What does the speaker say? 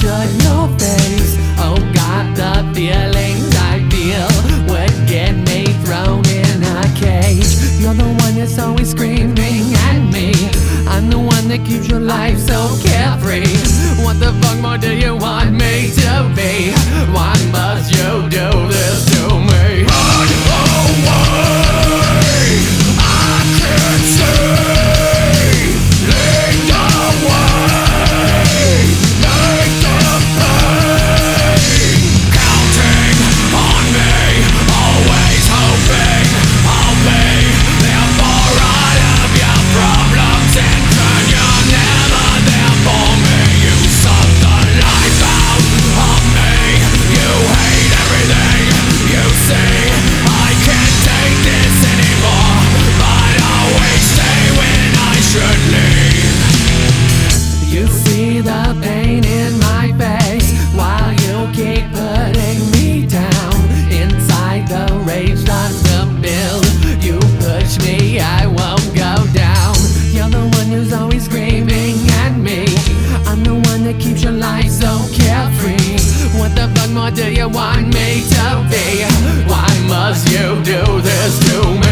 shut your face. Oh God, the feelings I feel would get me thrown in a cage. You're the one that's always screaming at me. I'm the one that keeps your life so carefree. What the fuck more do you want me to be? Why must you do this to me? Run away, I can't see. Lead the way, make the pain. Counting on me, always hoping I'll be there for all of your problems and turn. You're never there for me. You suck the life out of me. You hate everything you see. I can't take this anymore, but always stay when I should leave. You see the pain in my face while you keep putting me down. Inside the rage starts to build. You push me, I won't go down. You're the one who's always screaming at me. I'm the one that keeps your life so carefree. What the fuck more do you want me to be? Why must you do this to me?